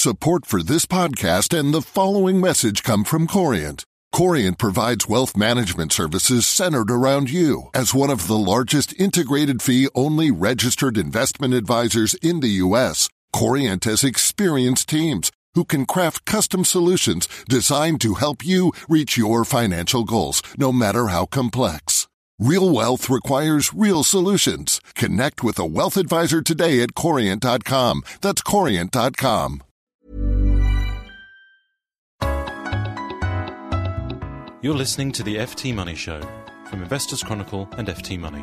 Support for this podcast and the following message come from Corient. Corient provides wealth management services centered around you. As one of the largest integrated fee-only registered investment advisors in the U.S., Corient has experienced teams who can craft custom solutions designed to help you reach your financial goals, no matter how complex. Real wealth requires real solutions. Connect with a wealth advisor today at Corient.com. That's Corient.com. You're listening to the FT Money Show from Investors Chronicle and FT Money.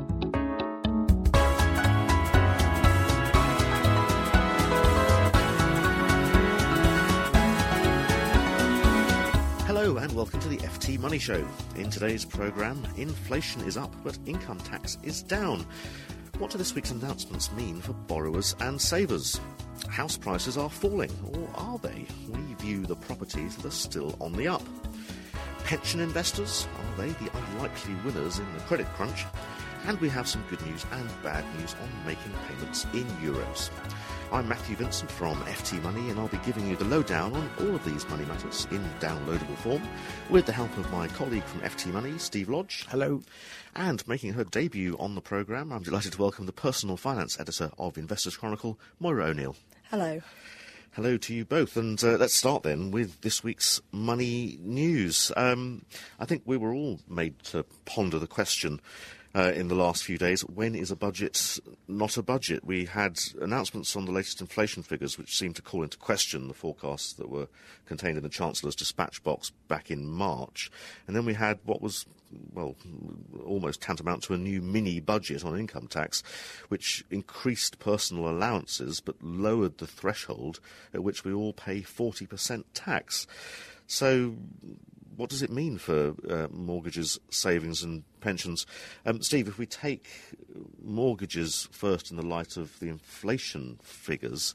Hello and welcome to the FT Money Show. In today's programme, inflation is up but income tax is down. What do this week's announcements mean for borrowers and savers? House prices are falling, or are they? We view the properties that are still on the up. Pension investors, are they the unlikely winners in the credit crunch? And we have some good news and bad news on making payments in euros. I'm Matthew Vincent from FT Money, and I'll be giving you the lowdown on all of these money matters in downloadable form, with the help of my colleague from FT Money, Steve Lodge. Hello. And making her debut on the programme, I'm delighted to welcome the personal finance editor of Investors Chronicle, Moira O'Neill. Hello. Hello to you both, and let's start then with this week's money news. I think we were all made to ponder the question in the last few days, when is a budget not a budget? We had announcements on the latest inflation figures which seemed to call into question the forecasts that were contained in the Chancellor's dispatch box back in March. And then we had what was, well, almost tantamount to a new mini-budget on income tax, which increased personal allowances but lowered the threshold at which we all pay 40% tax. So what does it mean for mortgages, savings and pensions? Steve, if we take mortgages first in the light of the inflation figures,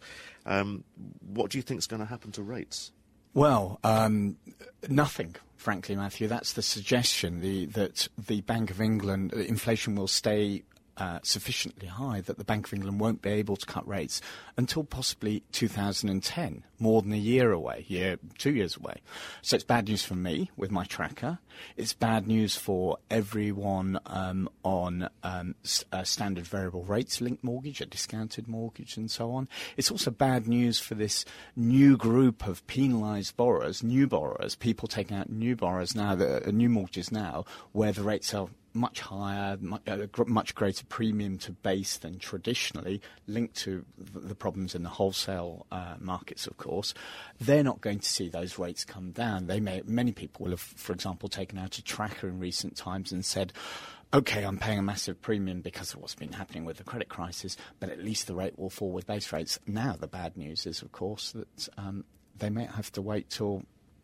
what do you think is going to happen to rates? Well, nothing, frankly, Matthew. That's the suggestion, that the Bank of England, inflation will stay sufficiently high that the Bank of England won't be able to cut rates until possibly 2010, more than a year away, 2 years away. So it's bad news for me with my tracker. It's bad news for everyone on a standard variable rates linked mortgage, a discounted mortgage and so on. It's also bad news for this new group of penalised borrowers, new borrowers, people taking out new borrowers now, new mortgages now, where the rates are much higher, much greater premium to base than traditionally, linked to the problems in the wholesale markets, of course. They're not going to see those rates come down. Many people will have, for example, taken out a tracker in recent times and said, OK, I'm paying a massive premium because of what's been happening with the credit crisis, but at least the rate will fall with base rates. Now the bad news is, of course, that they may have to wait till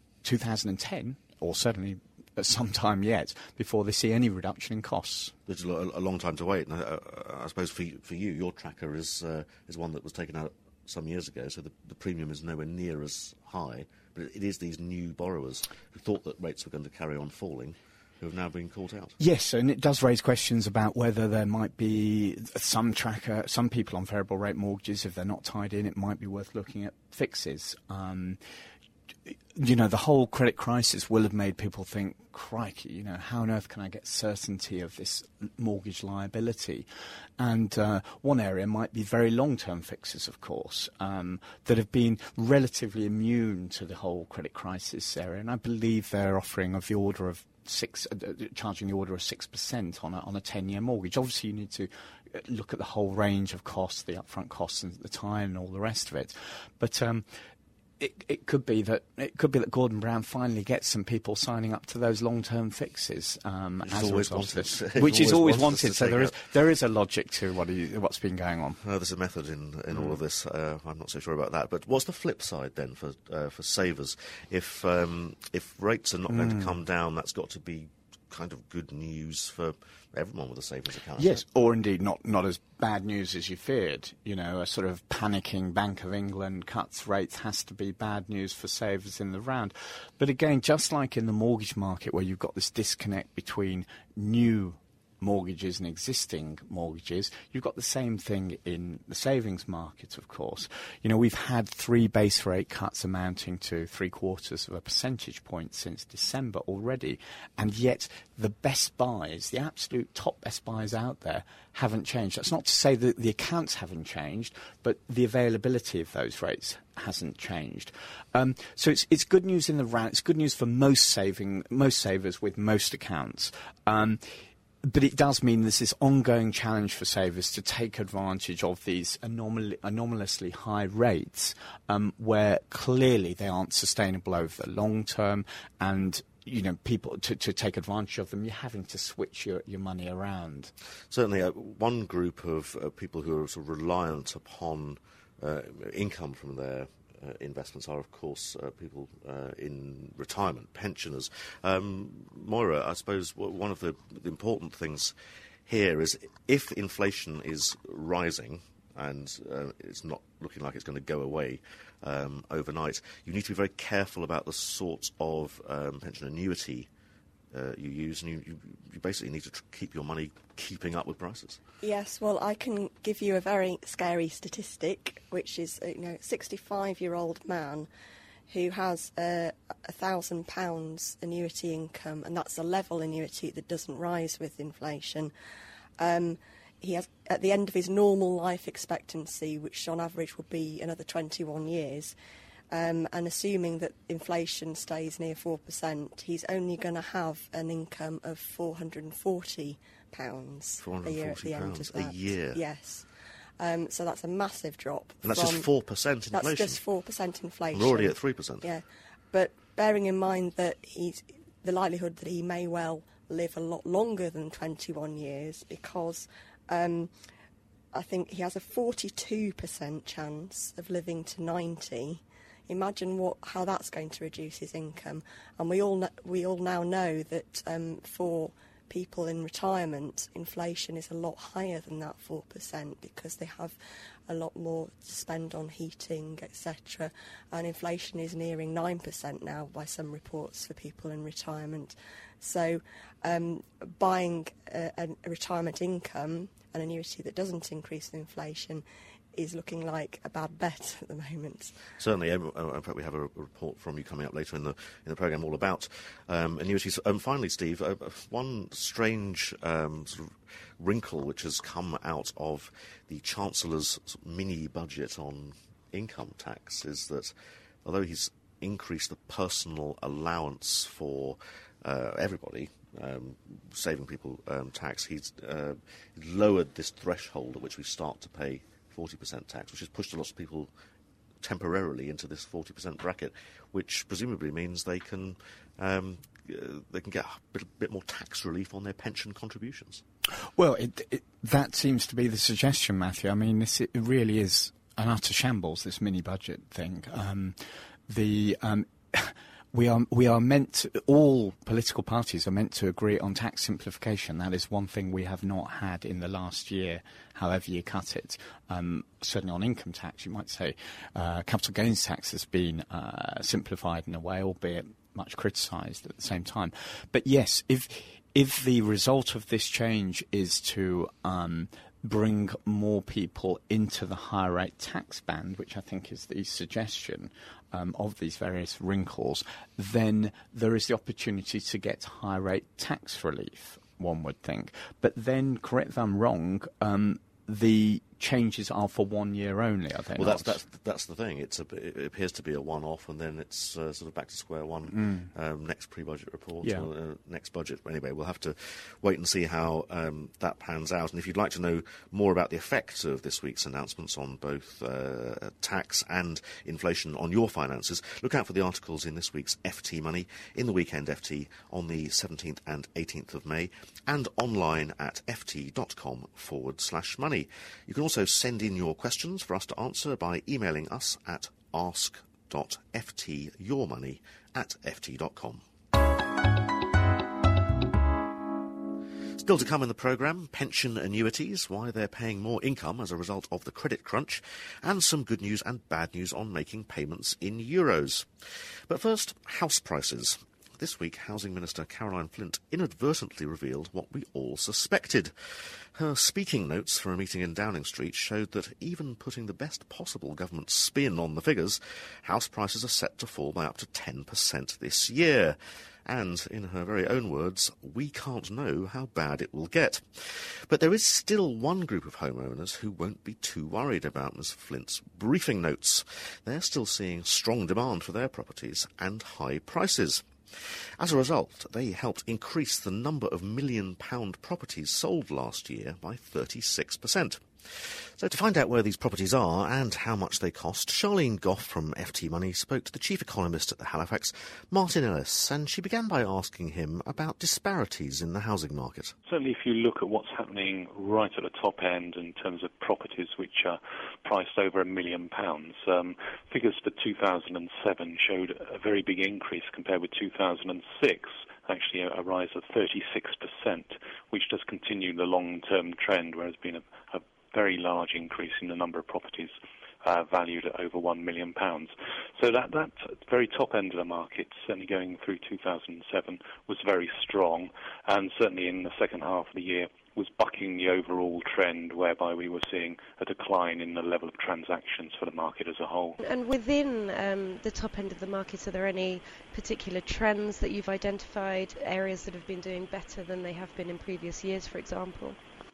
2010, or certainly some time yet, before they see any reduction in costs. It's a long time to wait. And I suppose for you, your tracker is one that was taken out some years ago, so the premium is nowhere near as high. But it is these new borrowers who thought that rates were going to carry on falling who have now been caught out. Yes, and it does raise questions about whether there might be some people on variable rate mortgages, if they're not tied in, it might be worth looking at fixes. The whole credit crisis will have made people think, crikey, how on earth can I get certainty of this mortgage liability? And one area might be very long-term fixes, of course, that have been relatively immune to the whole credit crisis area. And I believe they're offering of the order of charging the order of 6% on a 10-year mortgage. Obviously, you need to look at the whole range of costs, the upfront costs and the time and all the rest of it. But It could be that Gordon Brown finally gets some people signing up to those long-term fixes, which is always wanted. So there is a logic to what's been going on. There's a method in all of this. I'm not so sure about that. But what's the flip side then for savers? If rates are not going to come down, that's got to be kind of good news for everyone with a savings account. Yes, or indeed not as bad news as you feared. A sort of panicking Bank of England cuts rates has to be bad news for savers in the round. But again, just like in the mortgage market where you've got this disconnect between new mortgages and existing mortgages. You've got the same thing in the savings market, of course. We've had 3 base rate cuts amounting to 0.75 of a percentage point since December already, and yet the best buys, the absolute top best buys out there, haven't changed. That's not to say that the accounts haven't changed, but the availability of those rates hasn't changed. So it's good news in the round. It's good news for most savers with most accounts. But it does mean there's this ongoing challenge for savers to take advantage of these anomalously high rates, where clearly they aren't sustainable over the long term, and people to take advantage of them, you're having to switch your money around. Certainly, one group of people who are sort of reliant upon income from their investments are, of course, people in retirement, pensioners. Moira, I suppose one of the important things here is if inflation is rising, and it's not looking like it's going to go away overnight, you need to be very careful about the sorts of pension annuity you use, and you basically need to keep your money keeping up with prices. Yes, well, I can give you a very scary statistic, which is a 65-year-old man who has £1,000 annuity income, and that's a level annuity that doesn't rise with inflation. He has, at the end of his normal life expectancy, which on average would be another 21 years, and assuming that inflation stays near 4%, he's only going to have an income of £440 a year at the end of that. A year? Yes. So that's a massive drop. And that's just 4% inflation? That's just 4% inflation. We're already at 3%. Yeah. But bearing in mind that the likelihood that he may well live a lot longer than 21 years, because I think he has a 42% chance of living to 90. Imagine how that's going to reduce his income. And we all now know that for people in retirement, inflation is a lot higher than that 4% because they have a lot more to spend on heating, etc. And inflation is nearing 9% now by some reports for people in retirement. So buying a retirement income, an annuity that doesn't increase with inflation, is looking like a bad bet at the moment. Certainly. In fact, we have a report from you coming up later in the programme all about annuities. Finally, Steve, one strange sort of wrinkle which has come out of the Chancellor's sort of mini-budget on income tax is that although he's increased the personal allowance for everybody, saving people tax, he's lowered this threshold at which we start to pay 40% tax, which has pushed a lot of people temporarily into this 40% bracket, which presumably means they can get a bit more tax relief on their pension contributions. Well, that seems to be the suggestion, Matthew. I mean, it really is an utter shambles, this mini-budget thing. We are meant to, all political parties are meant to agree on tax simplification. That is one thing we have not had in the last year, however you cut it. Certainly on income tax, you might say capital gains tax has been simplified in a way, albeit much criticised at the same time. But yes, if the result of this change is to bring more people into the higher rate tax band, which I think is the suggestion of these various wrinkles, then there is the opportunity to get higher rate tax relief, one would think. But then, correct if I'm wrong, the changes are for 1 year only, are they well, not? that's the thing. It appears to be a one-off, and then it's sort of back to square one next pre-budget report, or next budget. Anyway, we'll have to wait and see how that pans out. And if you'd like to know more about the effects of this week's announcements on both tax and inflation on your finances, look out for the articles in this week's FT Money, in the Weekend FT on the 17th and 18th of May, and online at ft.com/money. You can also send in your questions for us to answer by emailing us at ask.ftyourmoney@ft.com. Still to come in the programme, pension annuities, why they're paying more income as a result of the credit crunch, and some good news and bad news on making payments in euros. But first, house prices. this week, Housing Minister Caroline Flint inadvertently revealed what we all suspected. Her speaking notes for a meeting in Downing Street showed that even putting the best possible government spin on the figures, house prices are set to fall by up to 10% this year. And, in her very own words, we can't know how bad it will get. But there is still one group of homeowners who won't be too worried about Ms Flint's briefing notes. They're still seeing strong demand for their properties and high prices. As a result, they helped increase the number of £1 million properties sold last year by 36%. So to find out where these properties are and how much they cost, Charlene Goff from FT Money spoke to the chief economist at the Halifax, Martin Ellis, and she began by asking him about disparities in the housing market. Certainly if you look at what's happening right at the top end in terms of properties which are priced over £1 million, figures for 2007 showed a very big increase compared with 2006. Actually a rise of 36%, which does continue the long-term trend where there's been a very large increase in the number of properties valued at over £1 million. So that very top end of the market, certainly going through 2007, was very strong, and certainly in the second half of the year was bucking the overall trend whereby we were seeing a decline in the level of transactions for the market as a whole. And within the top end of the market, are there any particular trends that you've identified, areas that have been doing better than they have been in previous years, for example?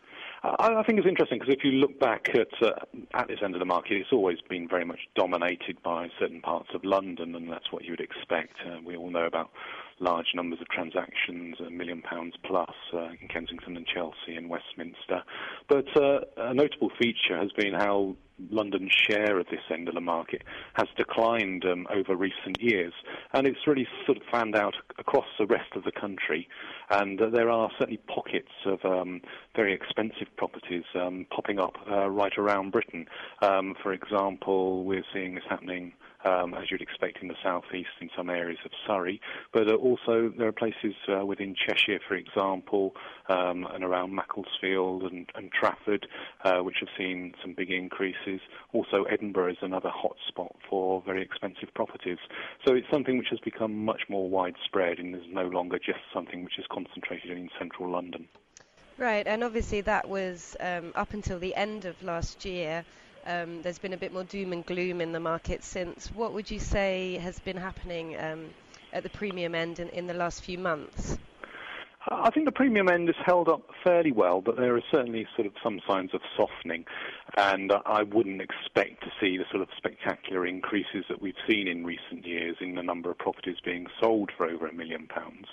I think it's interesting because if you look back at this end of the market, it's always been very much dominated by certain parts of London, and that's what you would expect. We all know about large numbers of transactions, £1 million plus in Kensington and Chelsea and Westminster. But a notable feature has been how London's share of this end of the market has declined over recent years, and it's really sort of fanned out across the rest of the country, and there are certainly pockets of very expensive properties popping up right around Britain. For example, we're seeing this happening as you'd expect in the southeast in some areas of Surrey, but also there are places within Cheshire, for example, and around Macclesfield and Trafford, which have seen some big increases. Also Edinburgh is another hot spot for very expensive properties. So it's something which has become much more widespread and is no longer just something which is concentrated in central London. Right, and obviously that was up until the end of last year. There's been a bit more doom and gloom in the market since. What would you say has been happening at the premium end in the last few months? I think the premium end has held up fairly well, but there are certainly sort of some signs of softening, and I wouldn't expect to see the sort of spectacular increases that we've seen in recent years in the number of properties being sold for over £1 million.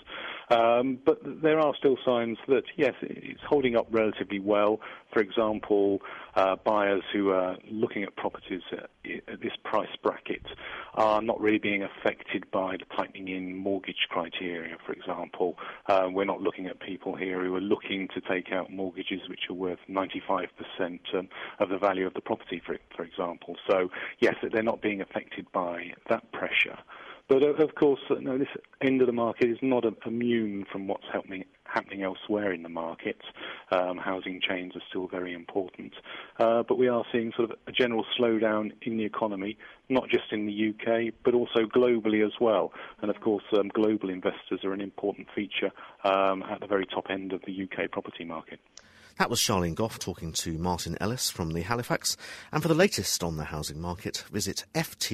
But there are still signs that, yes, it's holding up relatively well. For example, buyers who are looking at properties at this price bracket are not really being affected by the tightening in mortgage criteria, for example. We're not looking at people here who are looking to take out mortgages which are worth 95% of the value of the property, for example. So, yes, they're not being affected by that pressure. But, of course, this end of the market is not immune from what's happening elsewhere in the market. Housing chains are still very important. But we are seeing sort of a general slowdown in the economy, not just in the UK, but also globally as well. And, of course, global investors are an important feature at the very top end of the UK property market. That was Charlene Goff talking to Martin Ellis from the Halifax. And for the latest on the housing market, visit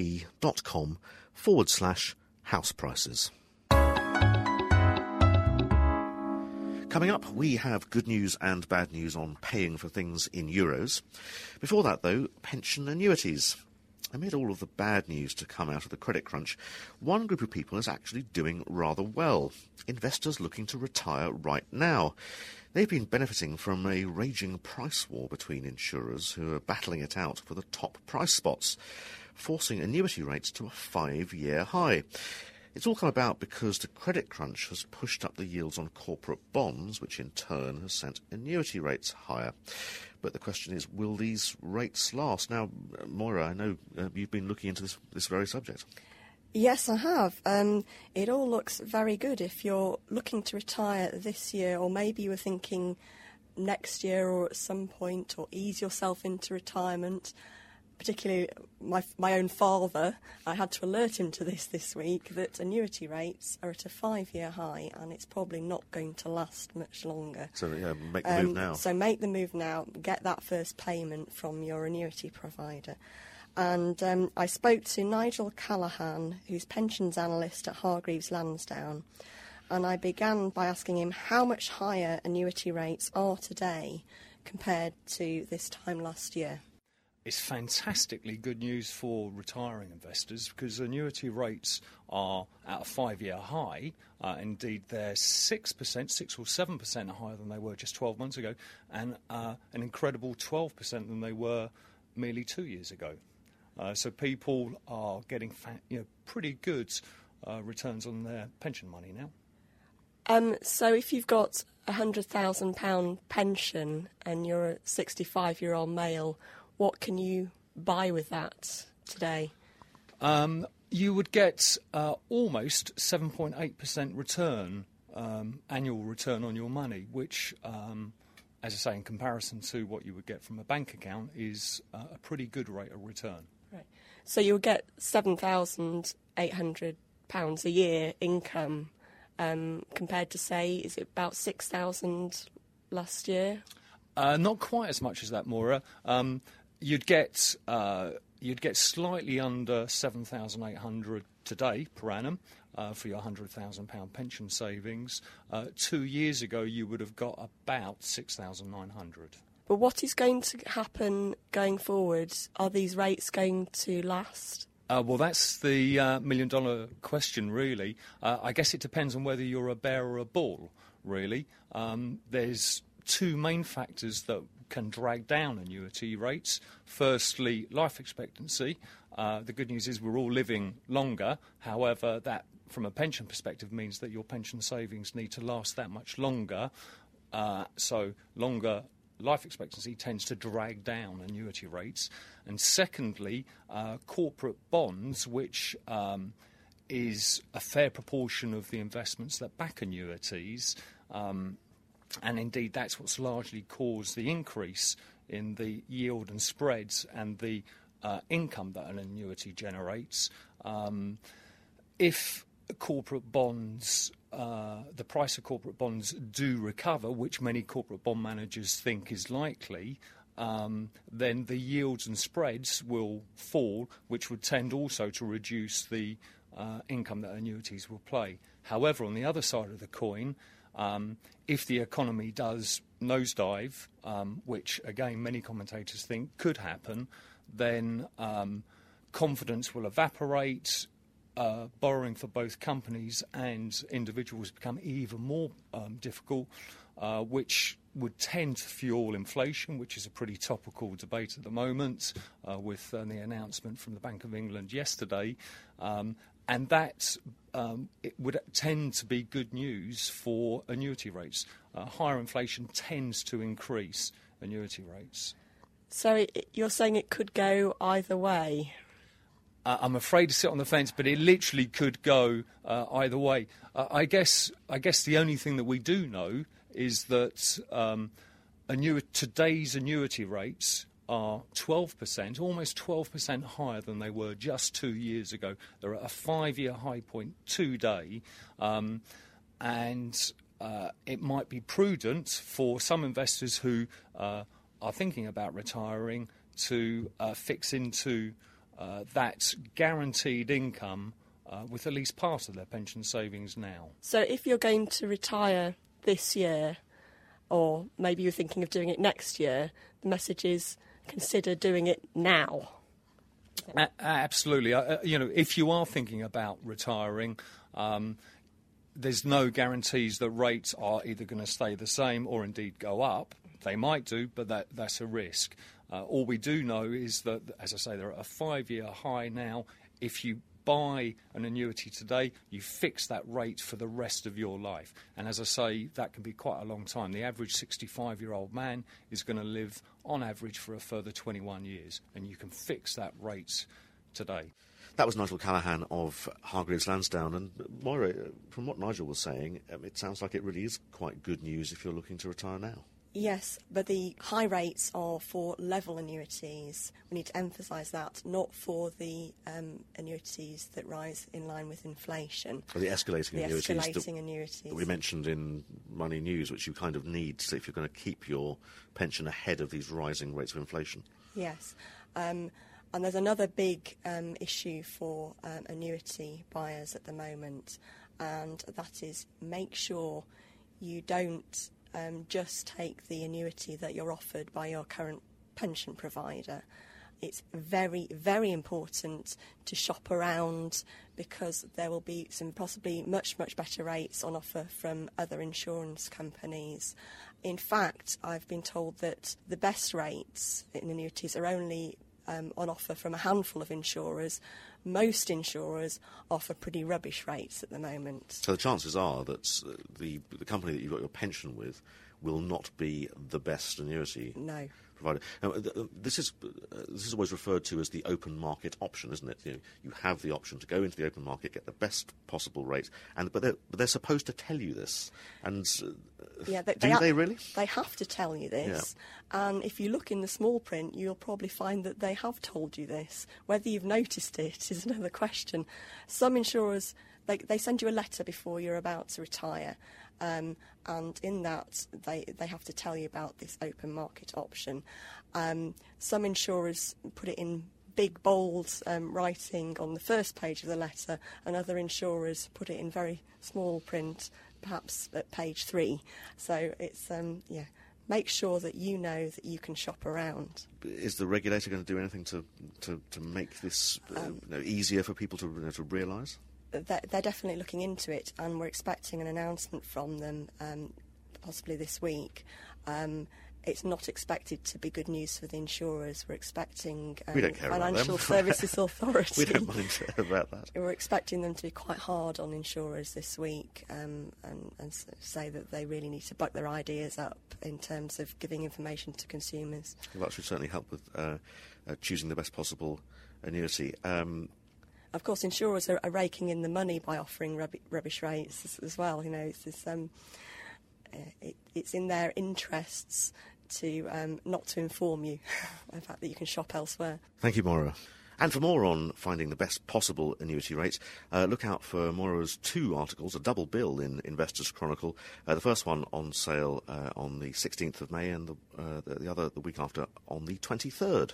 ft.com/house prices. Coming up, we have good news and bad news on paying for things in euros. Before that, though, pension annuities. Amid all of the bad news to come out of the credit crunch, one group of people is actually doing rather well. Investors looking to retire right now. They've been benefiting from a raging price war between insurers who are battling it out for the top price spots, forcing annuity rates to a 5-year high. It's all come about because the credit crunch has pushed up the yields on corporate bonds, which in turn has sent annuity rates higher. But the question is, will these rates last? Now, Moira, I know you've been looking into this very subject. Yes, I have. It all looks very good. If you're looking to retire this year, or maybe you were thinking next year or at some point, or ease yourself into retirement, particularly my own father, I had to alert him to this week, that annuity rates are at a 5-year high, and it's probably not going to last much longer. So, make the move now. So make the move now, get that first payment from your annuity provider. And I spoke to Nigel Callaghan, who's pensions analyst at Hargreaves Lansdown, and I began by asking him how much higher annuity rates are today compared to this time last year. It's fantastically good news for retiring investors because annuity rates are at a 5-year high. Indeed, they're 6%, 6 or 7% higher than they were just 12 months ago, and an incredible 12% than they were merely 2 years ago. So people are getting pretty good returns on their pension money now. So if you've got a £100,000 pension and you're a 65-year-old male, what can you buy with that today? You would get almost 7.8% return, annual return on your money, which, as I say, in comparison to what you would get from a bank account, is a pretty good rate of return. Right. So you'll get £7,800 a year income, compared to, say, is it about 6,000 last year? Not quite as much as that, Maura. You'd get slightly under 7,800 today per annum for your £100,000 pension savings. 2 years ago, you would have got about 6,900. But what is going to happen going forward? Are these rates going to last? Well, that's the million-dollar question, really. I guess it depends on whether you're a bear or a bull, really. There's two main factors that can drag down annuity rates. Firstly, life expectancy. The good news is we're all living longer. However, that, from a pension perspective, means that your pension savings need to last that much longer. So longer life expectancy tends to drag down annuity rates. And secondly, corporate bonds, which is a fair proportion of the investments that back annuities, and indeed that's what's largely caused the increase in the yield and spreads and the income that an annuity generates. If corporate bonds, the price of corporate bonds do recover, which many corporate bond managers think is likely, then the yields and spreads will fall, which would tend also to reduce the income that annuities will pay. However, on the other side of the coin, if the economy does nosedive, which again many commentators think could happen, then confidence will evaporate. Borrowing for both companies and individuals become even more difficult, which would tend to fuel inflation, which is a pretty topical debate at the moment, with the announcement from the Bank of England yesterday. And that it would tend to be good news for annuity rates. Higher inflation tends to increase annuity rates. So you're saying it could go either way? I'm afraid to sit on the fence, but it literally could go either way. I guess the only thing that we do know is that today's annuity rates are 12%, almost 12% higher than they were just 2 years ago. They're at a 5-year high point today, and it might be prudent for some investors who are thinking about retiring to fix into that guaranteed income with at least part of their pension savings now. So if you're going to retire this year, or maybe you're thinking of doing it next year, the message is consider doing it now. Absolutely. If you are thinking about retiring, there's no guarantees that rates are either going to stay the same or indeed go up. They might do, but that's a risk. All we do know is that, as I say, they're at a 5-year high now. If you buy an annuity today, you fix that rate for the rest of your life. And as I say, that can be quite a long time. The average 65-year-old man is going to live, on average, for a further 21 years. And you can fix that rate today. That was Nigel Callaghan of Hargreaves Lansdown. And Moira, from what Nigel was saying, it sounds like it really is quite good news if you're looking to retire now. Yes, but the high rates are for level annuities. We need to emphasise that, not for the annuities that rise in line with inflation. Or the escalating annuities annuities that we mentioned in Money News, which you kind of need if you're going to keep your pension ahead of these rising rates of inflation. Yes. And there's another big issue for annuity buyers at the moment, and that is make sure you don't just take the annuity that you're offered by your current pension provider. It's very, very important to shop around, because there will be some possibly much, much better rates on offer from other insurance companies. In fact, I've been told that the best rates in annuities are only on offer from a handful of insurers. Most insurers offer pretty rubbish rates at the moment. So the chances are that the company that you've got your pension with will not be the best annuity provider. Now, this is always referred to as the open market option, isn't it? You have the option to go into the open market, get the best possible rate, but they're supposed to tell you this. And do they really? They have to tell you this. Yeah. And if you look in the small print, you'll probably find that they have told you this. Whether you've noticed it is another question. Some insurers, they send you a letter before you're about to retire. And in that, they have to tell you about this open market option. Some insurers put it in big, bold writing on the first page of the letter, and other insurers put it in very small print, perhaps at page 3. So it's, make sure that you know that you can shop around. Is the regulator going to do anything to make this easier for people to realise? They're definitely looking into it, and we're expecting an announcement from them possibly this week. It's not expected to be good news for the insurers. We're expecting we don't care Financial about them. Services Authority. We don't mind about that. We're expecting them to be quite hard on insurers this week and say that they really need to buck their ideas up in terms of giving information to consumers. Well, that should certainly help with choosing the best possible annuity. Of course, insurers are raking in the money by offering rubbish rates as well. It's in their interests to not to inform you of the fact that you can shop elsewhere. Thank you, Maura. And for more on finding the best possible annuity rates, look out for Maura's 2 articles, a double bill in Investors Chronicle. The first one on sale on the 16th of May, and the other the week after on the 23rd.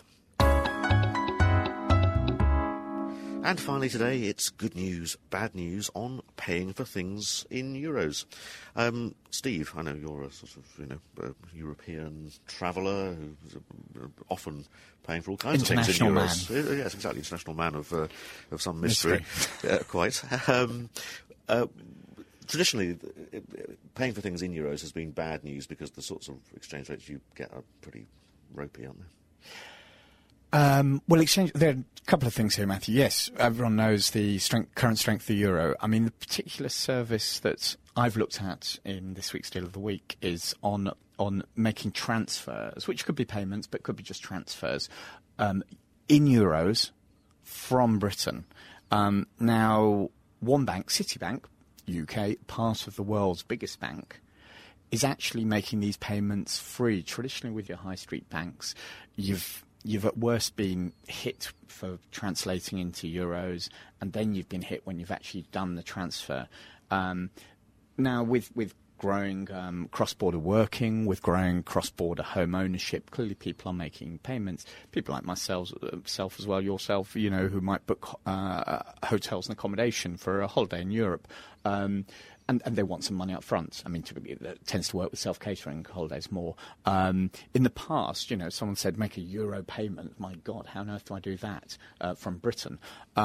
And finally today, it's good news, bad news on paying for things in euros. Steve, I know you're a sort of, European traveller who's often paying for all kinds of things in euros. International man. Yes, exactly, international man of some mystery. Quite. Traditionally, paying for things in euros has been bad news because the sorts of exchange rates you get are pretty ropey, aren't they? There are a couple of things here, Matthew. Yes, everyone knows the current strength of the euro. I mean, the particular service that I've looked at in this week's Deal of the Week is on making transfers, which could be payments, but could be just transfers, in euros from Britain. Now, one bank, Citibank, UK, part of the world's biggest bank, is actually making these payments free. Traditionally, with your high street banks, you've at worst been hit for translating into euros, and then you've been hit when you've actually done the transfer. Now, with growing cross-border working, with growing cross-border home ownership, clearly people are making payments. People like myself as well, yourself, who might book hotels and accommodation for a holiday in Europe. And they want some money up front. I mean, typically that tends to work with self-catering holidays more. In the past, someone said, make a euro payment. My God, how on earth do I do that from Britain?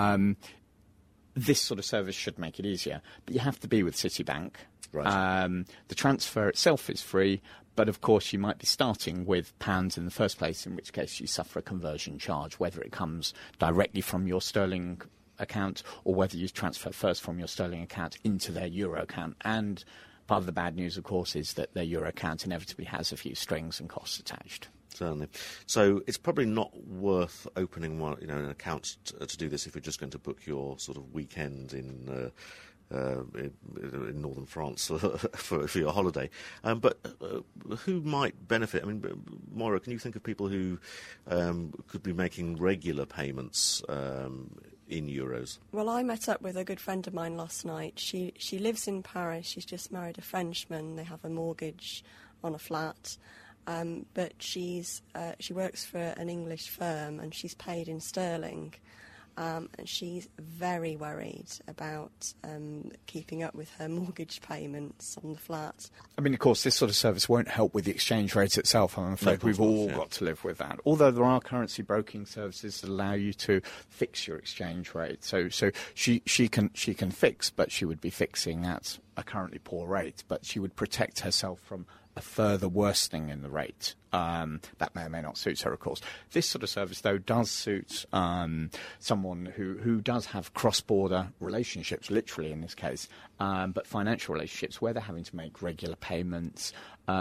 This sort of service should make it easier. But you have to be with Citibank. Right. The transfer itself is free, but of course you might be starting with pounds in the first place, in which case you suffer a conversion charge, whether it comes directly from your sterling account or whether you transfer first from your sterling account into their euro account. And part of the bad news, of course, is that their euro account inevitably has a few strings and costs attached. Certainly. So it's probably not worth opening an account to do this if you're just going to book your sort of weekend in in northern France for your holiday. But who might benefit? I mean, Moira, can you think of people who could be making regular payments in euros? Well, I met up with a good friend of mine last night. She lives in Paris. She's just married a Frenchman. They have a mortgage on a flat. But she works for an English firm and she's paid in sterling. And she's very worried about keeping up with her mortgage payments on the flat. I mean, of course, this sort of service won't help with the exchange rate itself. I'm afraid we've all got to live with that. Although there are currency broking services that allow you to fix your exchange rate. So she can fix, but she would be fixing at a currently poor rate. But she would protect herself from a further worsening in the rate. That may or may not suit her, of course. This sort of service, though, does suit someone who does have cross-border relationships, literally in this case, but financial relationships where they're having to make regular payments,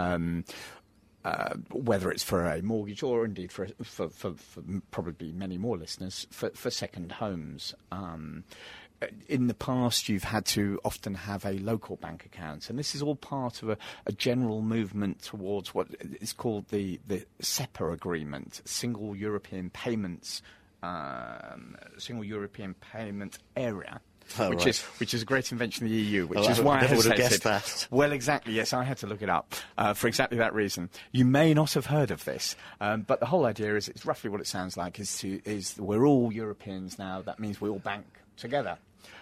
whether it's for a mortgage or indeed for probably many more listeners, for second homes. In the past, you've had to often have a local bank account, and this is all part of a general movement towards what is called the SEPA agreement, Single European Payments, Single European Payment Area. Which is a great invention of the EU, which is why I would have hesitated. guessed that. Well, exactly, yes, I had to look it up for exactly that reason. You may not have heard of this, but the whole idea is it's roughly what it sounds like, is we're all Europeans now, that means we all bank together.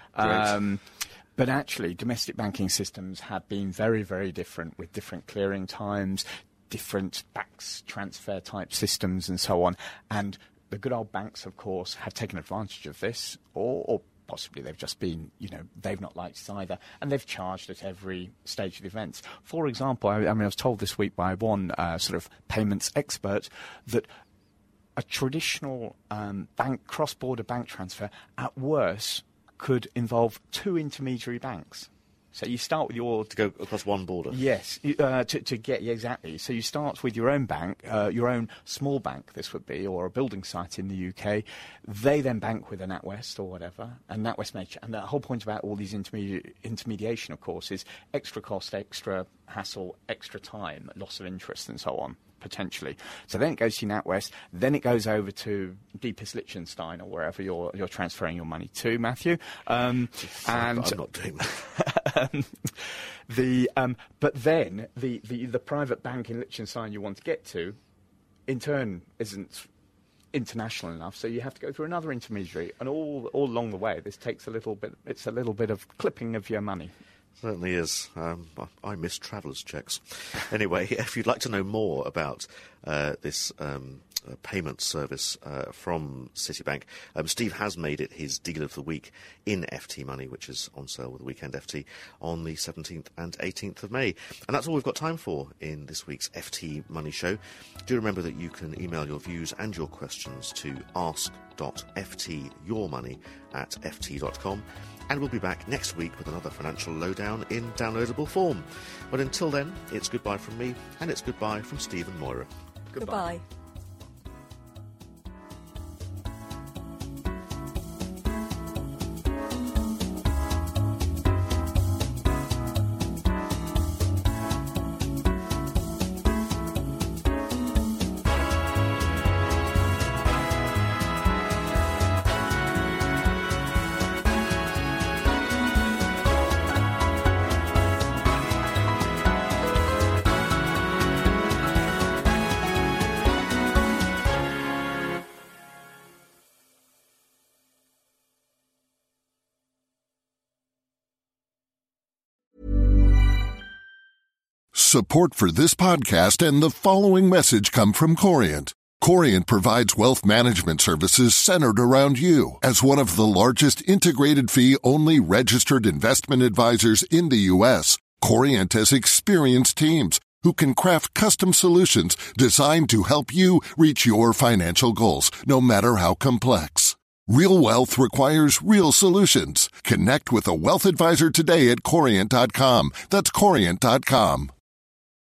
But actually, domestic banking systems have been very, very different, with different clearing times, different BACS transfer type systems and so on. And the good old banks, of course, have taken advantage of this, or possibly they've just been, they've not liked it either, and they've charged at every stage of the events. For example, I was told this week by one sort of payments expert that a traditional cross-border bank transfer, at worst, could involve two intermediary banks. So you start with your... To go across one border? Yes, to get... Yeah, exactly. So you start with your own bank, your own small bank, this would be, or a building site in the UK. They then bank with a NatWest or whatever, and NatWest may... And the whole point about all these intermediation, of course, is extra cost, extra hassle, extra time, loss of interest and so on, potentially. So then it goes to NatWest, then it goes over to Deepest Liechtenstein or wherever you're transferring your money to, Matthew. And I'm not doing that. But then the private bank in Liechtenstein you want to get to, in turn, isn't international enough, so you have to go through another intermediary, and all along the way, this takes a little bit. It's a little bit of clipping of your money. Certainly is. I miss travellers' checks. Anyway, if you'd like to know more about this payment service from Citibank, Steve has made it his deal of the week in FT Money, which is on sale with the Weekend FT on the 17th and 18th of May. And that's all we've got time for in this week's FT Money Show. Do remember that you can email your views and your questions to ask.ftyourmoney@ft.com. And we'll be back next week with another financial lowdown in downloadable form. But until then, it's goodbye from me, and it's goodbye from Steve and Moira. Goodbye. Support for this podcast and the following message come from Corient. Corient provides wealth management services centered around you. As one of the largest integrated fee-only registered investment advisors in the U.S., Corient has experienced teams who can craft custom solutions designed to help you reach your financial goals, no matter how complex. Real wealth requires real solutions. Connect with a wealth advisor today at Corient.com. That's Corient.com.